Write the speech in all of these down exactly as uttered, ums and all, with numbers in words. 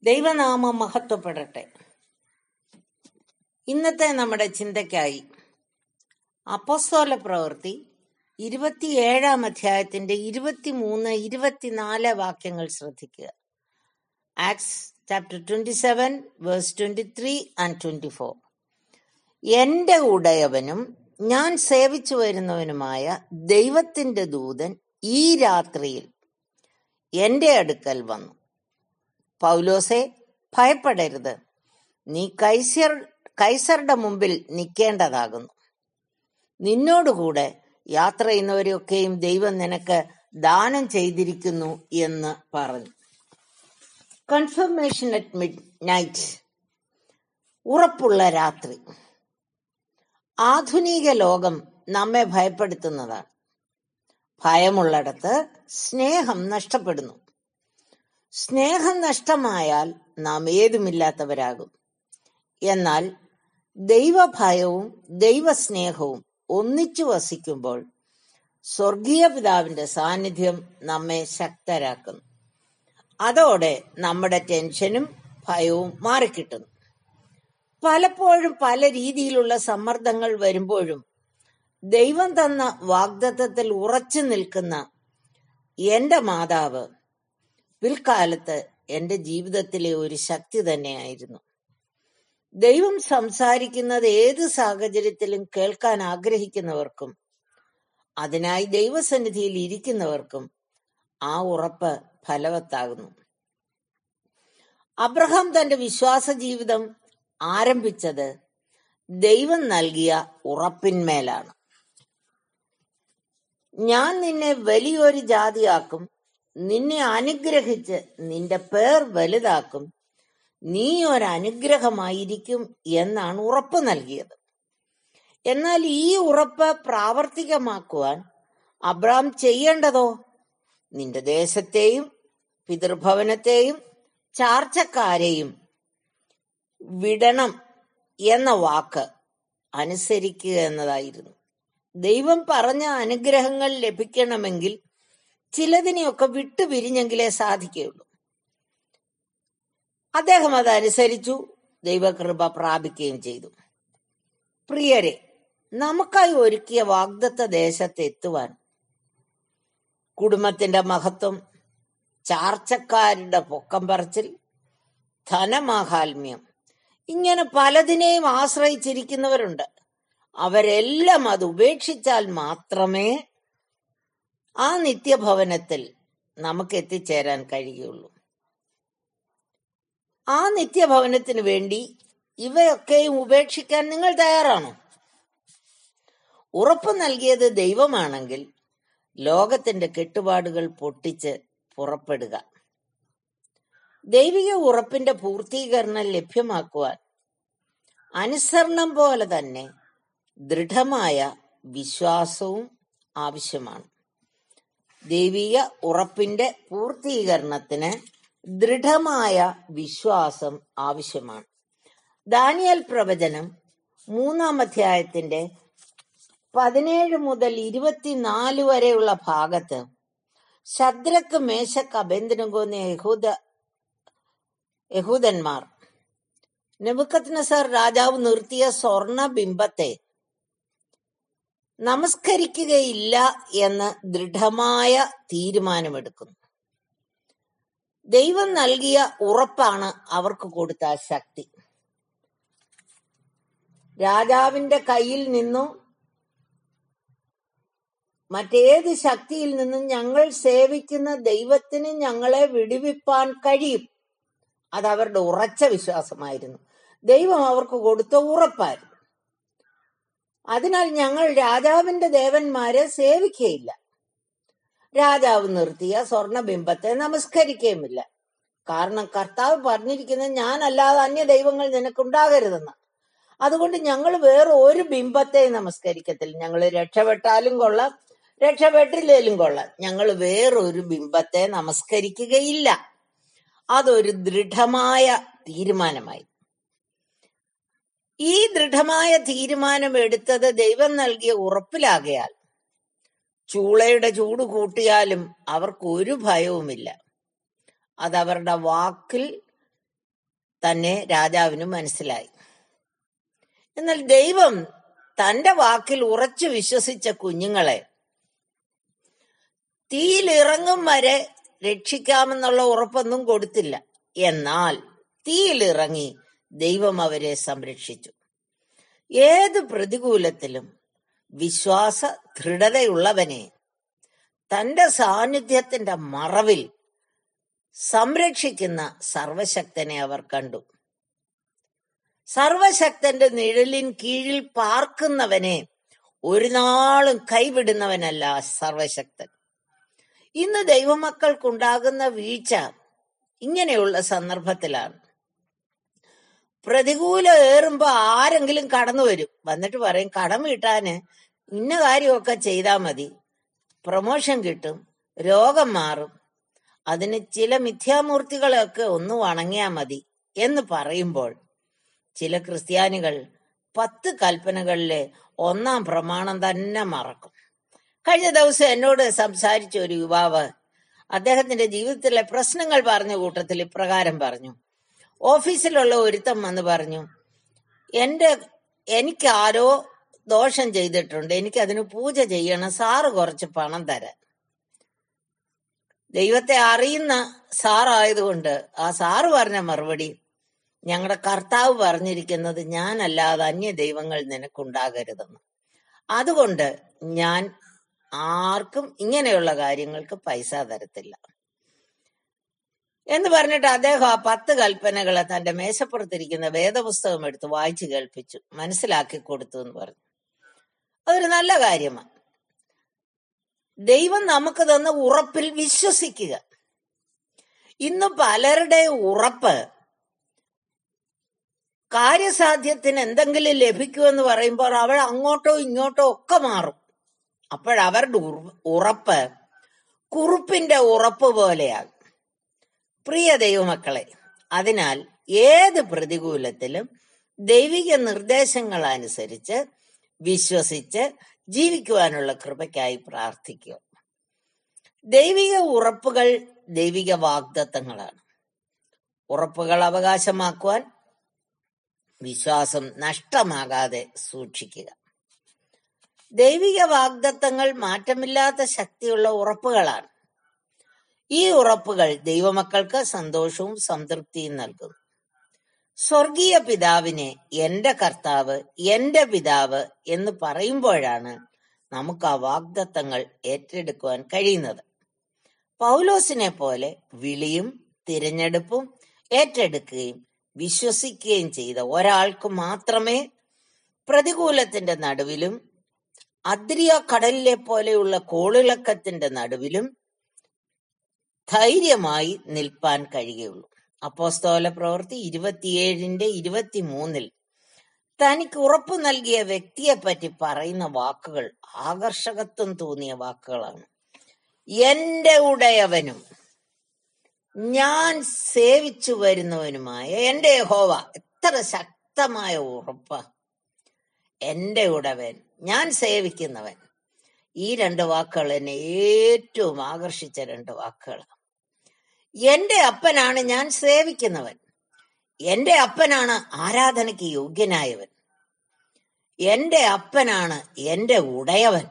ദൈവനാമം മഹത്വപ്പെടട്ടെ. ഇന്നത്തെ നമ്മുടെ ചിന്തയ്ക്കായി അപ്പോസ്തല പ്രവൃത്തി ഇരുപത്തിയേഴാം അധ്യായത്തിന്റെ ഇരുപത്തിമൂന്ന് ഇരുപത്തിനാല് വാക്യങ്ങൾ ശ്രദ്ധിക്കുക. Acts chapter twenty seven verse twenty three and twenty four. എന്റെ ഉടയവനും ഞാൻ സേവിച്ചു വരുന്നവനുമായ ദൈവത്തിന്റെ ദൂതൻ ഈ രാത്രിയിൽ എന്റെ അടുക്കൽ വന്നു. പൗലോസേ, ഭയപ്പെടരുത്, നീ കൈസർ കൈസറുടെ മുമ്പിൽ നിൽക്കേണ്ടതാകുന്നു. നിന്നോടുകൂടെ യാത്ര ചെയ്യുന്നവരെയൊക്കെയും ദൈവം നിനക്ക് ദാനം ചെയ്തിരിക്കുന്നു എന്ന് പറഞ്ഞു. കൺഫർമേഷൻ അറ്റ് മിഡ് നൈറ്റ്, ഉറപ്പുള്ള രാത്രി. ആധുനിക ലോകം നമ്മെ ഭയപ്പെടുത്തുന്നതാണ്. ഭയമുള്ളിടത്ത് സ്നേഹം നഷ്ടപ്പെടുന്നു. സ്നേഹം നഷ്ടമായാൽ നാം ഏതുമില്ലാത്തവരാകും. എന്നാൽ ദൈവഭയവും ദൈവസ്നേഹവും ഒന്നിച്ചു വസിക്കുമ്പോൾ സ്വർഗീയ പിതാവിന്റെ സാന്നിധ്യം നമ്മെ ശക്തരാക്കുന്നു. അതോടെ നമ്മുടെ ടെൻഷനും ഭയവും മാറിക്കിട്ടുന്നു. പലപ്പോഴും പല രീതിയിലുള്ള സമ്മർദ്ദങ്ങൾ വരുമ്പോഴും ദൈവം തന്ന വാഗ്ദത്തത്തിൽ ഉറച്ചു നിൽക്കുന്ന എന്റെ മാതാവ് പിൽക്കാലത്ത് എന്റെ ജീവിതത്തിലെ ഒരു ശക്തി തന്നെയായിരുന്നു. ദൈവം സംസാരിക്കുന്നത് ഏത് സാഹചര്യത്തിലും കേൾക്കാൻ ആഗ്രഹിക്കുന്നവർക്കും അതിനായി ദൈവസന്നിധിയിൽ ഇരിക്കുന്നവർക്കും ആ ഉറപ്പ് ഫലവത്താകുന്നു. അബ്രഹാം തന്റെ വിശ്വാസ ജീവിതം ആരംഭിച്ചത് ദൈവം നൽകിയ ഉറപ്പിന്മേലാണ്. ഞാൻ നിന്നെ വലിയൊരു ജാതിയാക്കും, നിന്നെ അനുഗ്രഹിച്ച് നിന്റെ പേർ വലുതാക്കും, നീ ഒരനുഗ്രഹമായിരിക്കും എന്നാണ് ഉറപ്പ് നൽകിയത്. എന്നാൽ ഈ ഉറപ്പ് പ്രാവർത്തികമാക്കുവാൻ അബ്രഹാം ചെയ്യേണ്ടതോ നിന്റെ ദേശത്തെയും പിതൃഭവനത്തെയും ചാർച്ചക്കാരെയും വിടണം എന്ന വാക്ക് അനുസരിക്കുക എന്നതായിരുന്നു. ദൈവം പറഞ്ഞ അനുഗ്രഹങ്ങൾ ലഭിക്കണമെങ്കിൽ ചിലതിനെയൊക്കെ വിട്ടുപിരിഞ്ഞെങ്കിലേ സാധിക്കുകയുള്ളൂ. അദ്ദേഹം അതനുസരിച്ചു, ദൈവകൃപ പ്രാപിക്കുകയും ചെയ്തു. പ്രിയരെ, നമുക്കായി ഒരുക്കിയ വാഗ്ദത്ത ദേശത്ത് എത്തുവാൻ കുടുംബത്തിന്റെ മഹത്വം, ചാർച്ചക്കാരുടെ പൊക്കം പറച്ചിൽ, ധനമാഹാത്മ്യം, ഇങ്ങനെ പലതിനെയും ആശ്രയിച്ചിരിക്കുന്നവരുണ്ട്. അവരെല്ലാം അത് ഉപേക്ഷിച്ചാൽ മാത്രമേ ആ നിത്യഭവനത്തിൽ നമുക്ക് എത്തിച്ചേരാൻ കഴിയുള്ളൂ. ആ നിത്യഭവനത്തിന് വേണ്ടി ഇവയൊക്കെയും ഉപേക്ഷിക്കാൻ നിങ്ങൾ തയ്യാറാണോ? ഉറപ്പ് നൽകിയത് ദൈവമാണെങ്കിൽ ലോകത്തിന്റെ കെട്ടുപാടുകൾ പൊട്ടിച്ച് പുറപ്പെടുക. ദൈവിക ഉറപ്പിന്റെ പൂർത്തീകരണം ലഭ്യമാക്കുവാൻ അനുസരണം പോലെ തന്നെ ദൃഢമായ വിശ്വാസവും ആവശ്യമാണ്. ദൈവിക ഉറപ്പിന്റെ പൂർത്തീകരണത്തിന് ദൃഢമായ വിശ്വാസം ആവശ്യമാണ്. ദാനിയേൽ പ്രവചനം മൂന്നാം അധ്യായത്തിന്റെ പതിനേഴ് മുതൽ ഇരുപത്തിനാല് വരെയുള്ള ഭാഗത്ത് ശദ്രക്ക്, മേശക്ക്, അബേദ്നെഗോ എന്ന യഹൂദ യഹൂദന്മാർ നെബൂഖദ്നേസർ രാജാവ് നിർത്തിയ സ്വർണ ബിംബത്തെ നമസ്കരിക്കുകയില്ല എന്ന് ദൃഢമായ തീരുമാനമെടുക്കുന്നു. ദൈവം നൽകിയ ഉറപ്പാണ് അവർക്ക് കൊടുത്ത ശക്തി. രാജാവിന്റെ കയ്യിൽ നിന്നും മറ്റേത് ശക്തിയിൽ നിന്നും ഞങ്ങൾ സേവിക്കുന്ന ദൈവത്തിന് ഞങ്ങളെ വിടുവിപ്പാൻ കഴിയും. അത് അവരുടെ ഉറച്ച വിശ്വാസമായിരുന്നു. ദൈവം അവർക്ക് കൊടുത്ത ഉറപ്പായിരുന്നു. അതിനാൽ ഞങ്ങൾ രാജാവിന്റെ ദേവന്മാരെ സേവിക്കുകയില്ല, രാജാവ് നിർത്തിയ സ്വർണബിംബത്തെ നമസ്കരിക്കുകയുമില്ല. കാരണം കർത്താവ് പറഞ്ഞിരിക്കുന്നത്, ഞാനല്ലാതെ അന്യ ദൈവങ്ങൾ നിനക്കുണ്ടാകരുതെന്ന്. അതുകൊണ്ട് ഞങ്ങൾ വേറെ ഒരു ബിംബത്തെ നമസ്കരിക്കത്തില്ല. ഞങ്ങൾ രക്ഷപ്പെട്ടാലും കൊള്ളാം, രക്ഷപ്പെട്ടില്ലേലും കൊള്ളാം, ഞങ്ങൾ വേറൊരു ബിംബത്തെ നമസ്കരിക്കുകയില്ല. അതൊരു ദൃഢമായ തീരുമാനമായി. ഈ ദൃഢമായ തീരുമാനം എടുത്തത് ദൈവം നൽകിയ ഉറപ്പിലാകയാൽ ചൂളയുടെ ചൂട് കൂട്ടിയാലും അവർക്ക് ഒരു ഭയവുമില്ല. അതവരുടെ വാക്കിൽ തന്നെ രാജാവിന് മനസ്സിലായി. എന്നാൽ ദൈവം തന്റെ വാക്കിൽ ഉറച്ചു വിശ്വസിച്ച കുഞ്ഞുങ്ങളെ തീയിലിറങ്ങും വരെ രക്ഷിക്കാമെന്നുള്ള ഉറപ്പൊന്നും കൊടുത്തില്ല. എന്നാൽ തീയിലിറങ്ങി ദൈവം അവരെ സംരക്ഷിച്ചു. ഏത് പ്രതികൂലത്തിലും വിശ്വാസ ദൃഢതയുള്ളവനെ തന്റെ സാന്നിധ്യത്തിന്റെ മറവിൽ സംരക്ഷിക്കുന്ന സർവശക്തനെ അവർ കണ്ടു. സർവശക്തന്റെ നിഴലിൻ കീഴിൽ പാർക്കുന്നവനെ ഒരു നാളും കൈവിടുന്നവനല്ല സർവശക്തൻ. ഇന്ന് ദൈവമക്കൾക്കുണ്ടാകുന്ന വീഴ്ച ഇങ്ങനെയുള്ള സന്ദർഭത്തിലാണ്. പ്രതികൂലം ഏറുമ്പോ ആരെങ്കിലും കടന്നു വരും, വന്നിട്ട് പറയും കടം വീട്ടാന് ഇന്ന കാര്യമൊക്കെ ചെയ്താൽ മതി, പ്രൊമോഷൻ കിട്ടും, രോഗം മാറും, അതിന് ചില മിഥ്യാമൂർത്തികളെയൊക്കെ ഒന്ന് വണങ്ങിയാൽ മതി എന്ന് പറയുമ്പോൾ ചില ക്രിസ്ത്യാനികൾ പത്ത് കൽപ്പനകളിലെ ഒന്നാം പ്രമാണം തന്നെ മറക്കും. കഴിഞ്ഞ ദിവസം എന്നോട് സംസാരിച്ച ഒരു യുവാവ് അദ്ദേഹത്തിന്റെ ജീവിതത്തിലെ പ്രശ്നങ്ങൾ പറഞ്ഞ കൂട്ടത്തിൽ ഇപ്രകാരം പറഞ്ഞു. ഓഫീസിലുള്ള ഒരുത്തം വന്ന് പറഞ്ഞു, എന്റെ എനിക്ക് ആരോ ദോഷം ചെയ്തിട്ടുണ്ട്, എനിക്കതിന് പൂജ ചെയ്യണം, സാറ് കുറച്ച് പണം തരാൻ. ദൈവത്തെ അറിയുന്ന സാറായതുകൊണ്ട് ആ സാറ് പറഞ്ഞ മറുപടി, ഞങ്ങളുടെ കർത്താവ് പറഞ്ഞിരിക്കുന്നത് ഞാനല്ലാതെ അന്യ ദൈവങ്ങൾ നിനക്കുണ്ടാകരുതെന്ന്, അതുകൊണ്ട് ഞാൻ ആർക്കും ഇങ്ങനെയുള്ള കാര്യങ്ങൾക്ക് പൈസ തരത്തില്ല എന്ന് പറഞ്ഞിട്ട് അദ്ദേഹം ആ പത്ത് കൽപ്പനകളെ തന്റെ മേശപ്പുറത്തിരിക്കുന്ന വേദപുസ്തകം എടുത്ത് വായിച്ചു കേൾപ്പിച്ചു, മനസ്സിലാക്കി കൊടുത്തു എന്ന് പറഞ്ഞു. അതൊരു നല്ല കാര്യമാണ്. ദൈവം നമുക്ക് തന്ന ഉറപ്പിൽ വിശ്വസിക്കുക. ഇന്ന് പലരുടെ ഉറപ്പ് കാര്യസാധ്യത്തിന് എന്തെങ്കിലും ലഭിക്കുമെന്ന് പറയുമ്പോൾ അവൾ അങ്ങോട്ടോ ഇങ്ങോട്ടോ ഒക്കെ മാറും. അപ്പോഴവരുടെ ഉറപ്പ് കുറുപ്പിന്റെ ഉറപ്പ് പോലെയാകും. പ്രിയ ദൈവമക്കളെ, അതിനാൽ ഏത് പ്രതികൂലത്തിലും ദൈവിക നിർദ്ദേശങ്ങൾ അനുസരിച്ച് വിശ്വസിച്ച് ജീവിക്കുവാനുള്ള കൃപയ്ക്കായി പ്രാർത്ഥിക്കുക. ദൈവിക ഉറപ്പുകൾ ദൈവിക വാഗ്ദത്തങ്ങളാണ്. ഉറപ്പുകൾ അവകാശമാക്കുവാൻ വിശ്വാസം നഷ്ടമാകാതെ സൂക്ഷിക്കുക. ദൈവിക വാഗ്ദത്തങ്ങൾ മാറ്റമില്ലാത്ത ശക്തിയുള്ള ഉറപ്പുകളാണ്. ഈ ഉറപ്പുകൾ ദൈവമക്കൾക്ക് സന്തോഷവും സംതൃപ്തിയും നൽകുന്നു. സ്വർഗീയ പിതാവിനെ എന്റെ കർത്താവ്, എന്റെ പിതാവ് എന്ന് പറയുമ്പോഴാണ് നമുക്ക് ആ വാഗ്ദത്തങ്ങൾ ഏറ്റെടുക്കുവാൻ കഴിയുന്നത്. പൗലോസിനെ പോലെ വിളിയും തിരഞ്ഞെടുപ്പും ഏറ്റെടുക്കുകയും വിശ്വസിക്കുകയും ചെയ്ത ഒരാൾക്ക് മാത്രമേ പ്രതികൂലത്തിന്റെ നടുവിലും അദ്രിയ കടലിലെ പോലെയുള്ള കോളിളക്കത്തിന്റെ നടുവിലും ധൈര്യമായി നിൽപ്പാൻ കഴിയുള്ളൂ. അപ്പോസ്തല പ്രവൃത്തി ഇരുപത്തിയേഴിന്റെ ഇരുപത്തിമൂന്നിൽ തനിക്ക് ഉറപ്പു നൽകിയ വ്യക്തിയെ പറ്റി പറയുന്ന വാക്കുകൾ ആകർഷകത്വം തോന്നിയ വാക്കുകളാണ്. എന്റെ ഉടയവനും ഞാൻ സേവിച്ചു വരുന്നവനുമായ എന്റെ യഹോവ. എത്ര ശക്തമായ ഉറപ്പ! എന്റെ ഉടവൻ, ഞാൻ സേവിക്കുന്നവൻ. ഈ രണ്ട് വാക്കുകൾ എന്നെ ഏറ്റവും ആകർഷിച്ച രണ്ട് വാക്കുകളാണ്. എന്റെ അപ്പനാണ് ഞാൻ സേവിക്കുന്നവൻ, എന്റെ അപ്പനാണ് ആരാധനയ്ക്ക് യോഗ്യനായവൻ, എന്റെ അപ്പനാണ് എന്റെ ഉടയവൻ.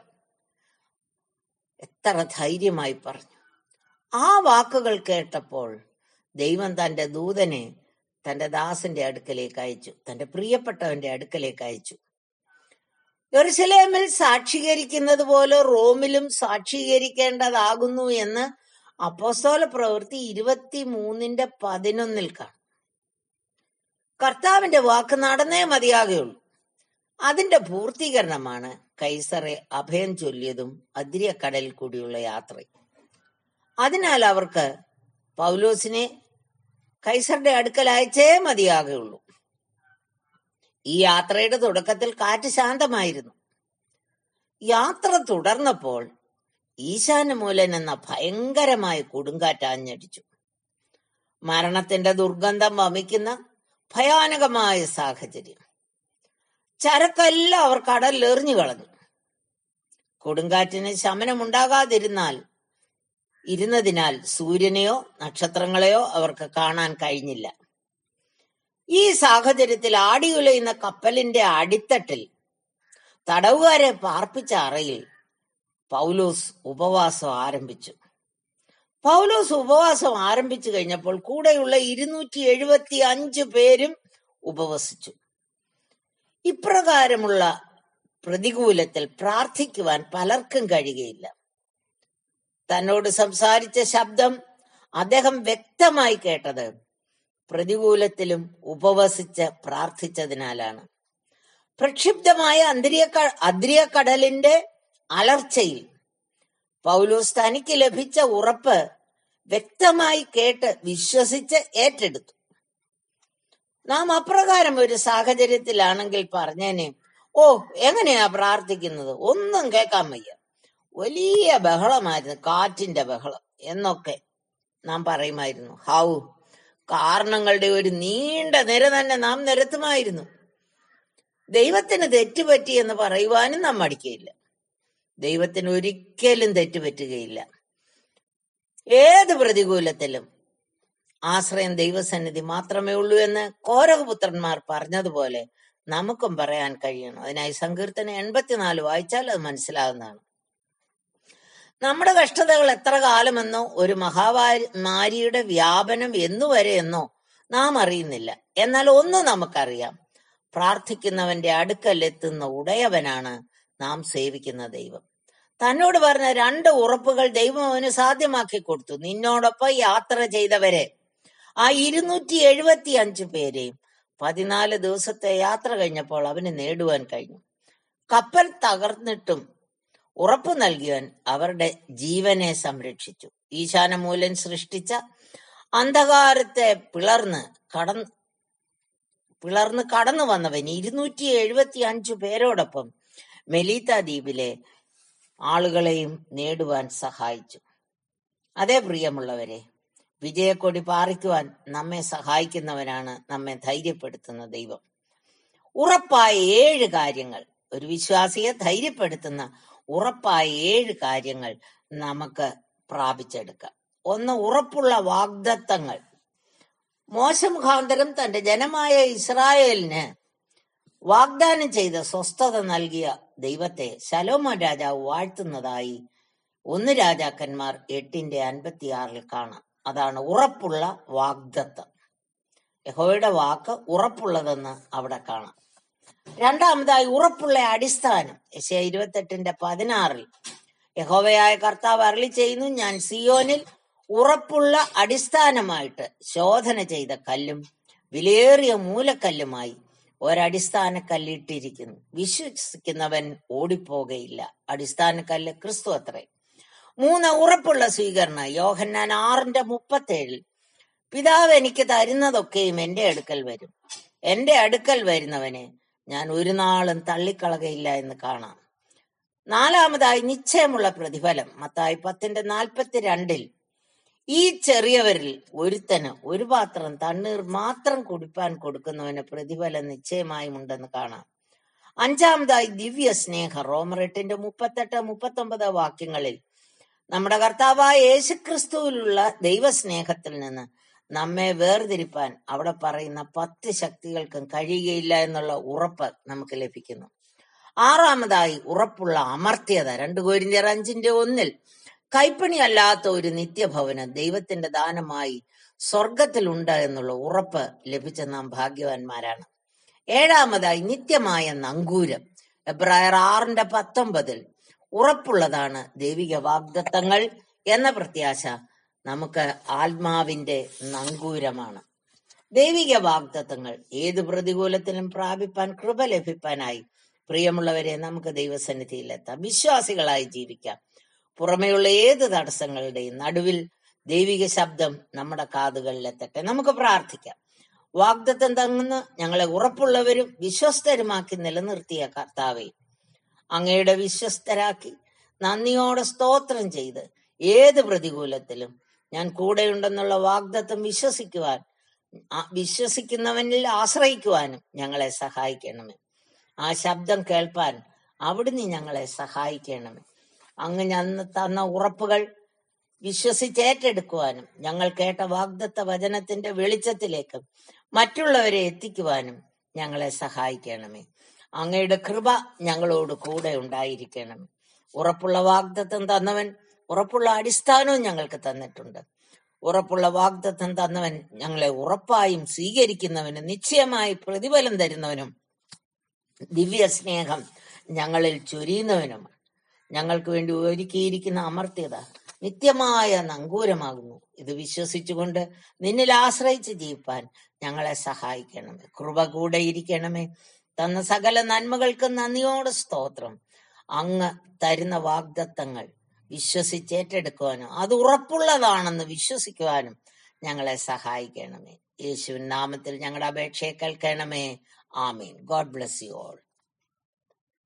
എത്ര ധൈര്യമായി പറഞ്ഞു. ആ വാക്കുകൾ കേട്ടപ്പോൾ ദൈവം തന്റെ ദൂതനെ തന്റെ ദാസന്റെ അടുക്കലേക്ക് അയച്ചു, തന്റെ പ്രിയപ്പെട്ടവന്റെ അടുക്കലേക്ക് അയച്ചു. യെരൂശലേമിൽ സാക്ഷീകരിക്കുന്നത് പോലെ റോമിലും സാക്ഷീകരിക്കേണ്ടതാകുന്നു എന്ന് അപ്പോസ്തല പ്രവൃത്തി ഇരുപത്തി മൂന്നിന്റെ പതിനൊന്നിൽ കാണും. കർത്താവിന്റെ വാക്ക് നടന്നേ മതിയാകുള്ളൂ. അതിന്റെ പൂർത്തീകരണമാണ് കൈസറെ അഭയം ചൊല്ലിയതും അദ്രിയ കടലിൽ കൂടിയുള്ള യാത്രയും. അതിനാൽ അവർക്ക് പൗലോസിനെ കൈസറുടെ അടുക്കൽ അയച്ചേ മതിയാകുള്ളൂ. ഈ യാത്രയുടെ തുടക്കത്തിൽ കാറ്റ് ശാന്തമായിരുന്നു. യാത്ര തുടർന്നപ്പോൾ ഈശാനമൂലൻ എന്ന ഭയങ്കരമായ കൊടുങ്കാറ്റ് ആഞ്ഞടിച്ചു. മരണത്തിന്റെ ദുർഗന്ധം വമിക്കുന്ന ഭയാനകമായ സാഹചര്യം. ചരക്കെല്ലാം അവർ കടലിൽ എറിഞ്ഞു കളഞ്ഞു. കൊടുങ്കാറ്റിന് ശമനമുണ്ടാകാതിരുന്നാൽ ഇരുന്നതിനാൽ സൂര്യനെയോ നക്ഷത്രങ്ങളെയോ അവർക്ക് കാണാൻ കഴിഞ്ഞില്ല. ഈ സാഹചര്യത്തിൽ ആടിയുലയുന്ന കപ്പലിന്റെ അടിത്തട്ടിൽ തടവുകാരെ പാർപ്പിച്ച അറയിൽ പൗലോസ് ഉപവാസം ആരംഭിച്ചു. പൗലോസ് ഉപവാസം ആരംഭിച്ചു കഴിഞ്ഞപ്പോൾ കൂടെയുള്ള ഇരുന്നൂറ്റി എഴുപത്തി അഞ്ച് പേരും ഉപവസിച്ചു. ഇപ്രകാരമുള്ള പ്രതികൂലത്തിൽ പ്രാർത്ഥിക്കുവാൻ പലർക്കും കഴിയുകയില്ല. തന്നോട് സംസാരിച്ച ശബ്ദം അദ്ദേഹം വ്യക്തമായി കേട്ടത് പ്രതികൂലത്തിലും ഉപവസിച്ച് പ്രാർത്ഥിച്ചതിനാലാണ്. പ്രക്ഷുബ്ധമായ അന്തരീയ അദ്രിയക്കടലിന്റെ അലർച്ചയിൽ പൗലോസ് തനിക്ക് ലഭിച്ച ഉറപ്പ് വ്യക്തമായി കേട്ട് വിശ്വസിച്ച് ഏറ്റെടുത്തു. നാം അപ്രകാരം ഒരു സാഹചര്യത്തിലാണെങ്കിൽ പറഞ്ഞേനെ, ഓ എങ്ങനെയാ പ്രാർത്ഥിക്കുന്നത്, ഒന്നും കേൾക്കാൻ വയ്യ, വലിയ ബഹളമായിരുന്നു, കാറ്റിന്റെ ബഹളം എന്നൊക്കെ നാം പറയുമായിരുന്നു. ഹൗ, കാരണങ്ങളുടെ ഒരു നീണ്ട നിര തന്നെ നാം നിരത്തുമായിരുന്നു. ദൈവത്തിന് തെറ്റുപറ്റി എന്ന് പറയുവാനും നാം മടിക്കയില്ല. ദൈവത്തിന് ഒരിക്കലും തെറ്റുപറ്റുകയില്ല. ഏത് പ്രതികൂലത്തിലും ആശ്രയം ദൈവസന്നിധി മാത്രമേ ഉള്ളൂ എന്ന് കോരഹപുത്രന്മാർ പറഞ്ഞതുപോലെ നമുക്കും പറയാൻ കഴിയണം. അതിനായി സങ്കീർത്തനം എൺപത്തിനാല് വായിച്ചാൽ അത് മനസ്സിലാകുന്നതാണ്. നമ്മുടെ കഷ്ടതകൾ എത്ര കാലമെന്നോ ഒരു മഹാമാരിയുടെ വ്യാപനം എന്നുവരെ എന്നോ നാം അറിയുന്നില്ല. എന്നാൽ ഒന്ന് നമുക്കറിയാം, പ്രാർത്ഥിക്കുന്നവന്റെ അടുക്കൽ എത്തുന്ന ഉടയവനാണ് നാം സേവിക്കുന്ന ദൈവം. തന്നോട് പറഞ്ഞ രണ്ട് ഉറപ്പുകൾ ദൈവം അവന് സാധ്യമാക്കി കൊടുത്തു. നിന്നോടൊപ്പം യാത്ര ചെയ്തവരെ, ആ ഇരുന്നൂറ്റി എഴുപത്തി അഞ്ചു പേരെയും പതിനാല് ദിവസത്തെ യാത്ര കഴിഞ്ഞപ്പോൾ അവന് നേടുവാൻ കഴിഞ്ഞു. കപ്പൽ തകർന്നിട്ടും ഉറപ്പു നൽകിയവൻ അവരുടെ ജീവനെ സംരക്ഷിച്ചു. ഈശാനമൂലൻ സൃഷ്ടിച്ച അന്ധകാരത്തെ പിളർന്ന് കടന്ന് പിളർന്ന് കടന്നു വന്നവൻ ഇരുന്നൂറ്റി എഴുപത്തി അഞ്ചു പേരോടൊപ്പം മെലീത്ത ദ്വീപിലെ ആളുകളെയും നേടുവാൻ സഹായിച്ചു. അതേ പ്രിയമുള്ളവരെ, വിജയക്കൊടി പാറിക്കുവാൻ നമ്മെ സഹായിക്കുന്നവനാണ് നമ്മെ ധൈര്യപ്പെടുത്തുന്ന ദൈവം. ഉറപ്പായ ഏഴ് കാര്യങ്ങൾ, ഒരു വിശ്വാസിയെ ധൈര്യപ്പെടുത്തുന്ന ഉറപ്പായ ഏഴ് കാര്യങ്ങൾ നമുക്ക് പ്രാപിച്ചെടുക്കാം. ഒന്ന്, ഉറപ്പുള്ള വാഗ്ദത്തങ്ങൾ. മോശ മുഖാന്തരം തന്റെ ജനമായ ഇസ്രായേലിന് വാഗ്ദാനം ചെയ്ത സ്വസ്ഥത നൽകിയ ദൈവത്തെ ശലോമോൻ രാജാവ് വാഴ്ത്തുന്നതായി ഒന്ന് രാജാക്കന്മാർ എട്ടിന്റെ അൻപത്തിയാറിൽ കാണാം. അതാണ് ഉറപ്പുള്ള വാഗ്ദത്തം. യഹോവയുടെ വാക്ക് ഉറപ്പുള്ളതെന്ന് അവിടെ കാണാം. രണ്ടാമതായി ഉറപ്പുള്ള അടിസ്ഥാനം. യെശയ്യാ ഇരുപത്തെട്ടിന്റെ പതിനാറിൽ യഹോവയായ കർത്താവ് അരുളി ചെയ്യുന്നു, ഞാൻ സിയോനിൽ ഉറപ്പുള്ള അടിസ്ഥാനമായിട്ട് ശോധന ചെയ്ത കല്ലും വിലയേറിയ മൂലക്കല്ലുമായി ഒരടിസ്ഥാന കല്ലിട്ടിരിക്കുന്നു, വിശ്വസിക്കുന്നവൻ ഓടിപ്പോകയില്ല. അടിസ്ഥാന കല്ല് ക്രിസ്തു അത്രേ. മൂന്ന്, ഉറപ്പുള്ള സ്വീകരണം. യോഹന്നാൻ ആറിന്റെ മുപ്പത്തേഴിൽ പിതാവ് എനിക്ക് തരുന്നതൊക്കെയും എന്റെ അടുക്കൽ വരും, എന്റെ അടുക്കൽ വരുന്നവനെ ഞാൻ ഒരു നാളും തള്ളിക്കളകയില്ല എന്ന് കാണാം. നാലാമതായി നിശ്ചയമുള്ള പ്രതിഫലം. മത്തായി പത്തിന്റെ നാൽപ്പത്തിരണ്ടിൽ ഈ ചെറിയവരിൽ ഒരുത്തന് ഒരു പാത്രം തണ്ണീർ മാത്രം കുടിപ്പാൻ കൊടുക്കുന്നവന് പ്രതിഫലം നിശ്ചയമായും ഉണ്ടെന്ന് കാണാം. അഞ്ചാമതായി ദിവ്യ സ്നേഹം. റോമർ എട്ടിന്റെ മുപ്പത്തെട്ട് മുപ്പത്തൊമ്പത് വാക്യങ്ങളിൽ നമ്മുടെ കർത്താവായ യേശുക്രിസ്തുവിലുള്ള ദൈവസ്നേഹത്തിൽ നിന്ന് നമ്മെ വേർതിരിപ്പാൻ അവിടെ പറയുന്ന പത്ത് ശക്തികൾക്കും കഴിയുകയില്ല എന്നുള്ള ഉറപ്പ് നമുക്ക് ലഭിക്കുന്നു. ആറാമതായി ഉറപ്പുള്ള അമർത്യത. രണ്ട് കൊരിന്ത്യർ അഞ്ചിന്റെ ഒന്നിൽ കൈപ്പണി അല്ലാത്ത ഒരു നിത്യഭവനം ദൈവത്തിന്റെ ദാനമായി സ്വർഗത്തിലുണ്ട് എന്നുള്ള ഉറപ്പ് ലഭിച്ച നാം ഭാഗ്യവാന്മാരാണ്. ഏഴാമതായി നിത്യമായ നങ്കൂരം. എബ്രായർ ആറിന്റെ പത്തൊമ്പതിൽ ഉറപ്പുള്ളതാണ് ദൈവിക വാഗ്ദത്തങ്ങൾ എന്ന പ്രത്യാശ നമുക്ക് ആത്മാവിന്റെ നങ്കൂരമാണ്. ദൈവിക വാഗ്ദത്തങ്ങൾ ഏത് പ്രതികൂലത്തിലും പ്രാപിപ്പാൻ കൃപ ലഭിപ്പാനായി പ്രിയമുള്ളവരെ നമുക്ക് ദൈവസന്നിധിയിലെത്താം, വിശ്വാസികളായി ജീവിക്കാം. പുറമെയുള്ള ഏത് തടസ്സങ്ങളുടെയും നടുവിൽ ദൈവിക ശബ്ദം നമ്മുടെ കാതുകളിലെത്തട്ടെ. നമുക്ക് പ്രാർത്ഥിക്കാം. വാഗ്ദത്തം തങ്ങുന്ന ഞങ്ങളെ ഉറപ്പുള്ളവരും വിശ്വസ്തരുമാക്കി നിലനിർത്തിയ കർത്താവേ, അങ്ങയുടെ വിശ്വസ്തരാക്കി നന്ദിയോടെ സ്തോത്രം ചെയ്ത് ഏത് പ്രതികൂലത്തിലും ഞാൻ കൂടെയുണ്ടെന്നുള്ള വാഗ്ദത്തം വിശ്വസിക്കുവാൻ വിശ്വസിക്കുന്നവനിൽ ആശ്രയിക്കുവാനും ഞങ്ങളെ സഹായിക്കണമേ. ആ ശബ്ദം കേൾപ്പാൻ അവിടുന്ന് ഞങ്ങളെ സഹായിക്കണമേ. അങ്ങ് അന്ന് തന്ന ഉറപ്പുകൾ വിശ്വസിച്ചേറ്റെടുക്കുവാനും ഞങ്ങൾ കേട്ട വാഗ്ദത്ത വചനത്തിന്റെ വെളിച്ചത്തിലേക്ക് മറ്റുള്ളവരെ എത്തിക്കുവാനും ഞങ്ങളെ സഹായിക്കണമേ. അങ്ങയുടെ കൃപ ഞങ്ങളോട് കൂടെ ഉണ്ടായിരിക്കണമേ. ഉറപ്പുള്ള വാഗ്ദത്തം തന്നവൻ ഉറപ്പുള്ള അടിസ്ഥാനവും ഞങ്ങൾക്ക് തന്നിട്ടുണ്ട്. ഉറപ്പുള്ള വാഗ്ദത്തം തന്നവൻ ഞങ്ങളെ ഉറപ്പായും സ്വീകരിക്കുന്നവനും നിശ്ചയമായി പ്രതിഫലം തരുന്നവനും ദിവ്യ സ്നേഹം ഞങ്ങളിൽ ചൊരിയുന്നവനുമാണ്. ഞങ്ങൾക്ക് വേണ്ടി ഒരുക്കിയിരിക്കുന്ന അമർത്യത നിത്യമായ നങ്കൂരമാകുന്നു. ഇത് വിശ്വസിച്ചുകൊണ്ട് നിന്നിൽ ആശ്രയിച്ച് ജീവിപ്പാൻ ഞങ്ങളെ സഹായിക്കണമേ. കൃപ കൂടെ ഇരിക്കണമേ. തന്ന സകല നന്മകൾക്ക് നന്ദിയോടെ സ്തോത്രം. അങ്ങ് തരുന്ന വാഗ്ദത്തങ്ങൾ വിശ്വസിച്ചേറ്റെടുക്കുവാനും അത് ഉറപ്പുള്ളതാണെന്ന് വിശ്വസിക്കുവാനും ഞങ്ങളെ സഹായിക്കണമേ. യേശുവിൻ നാമത്തിൽ ഞങ്ങളുടെ അപേക്ഷയെ കേൾക്കണമേ. ആമീൻ. God bless you all.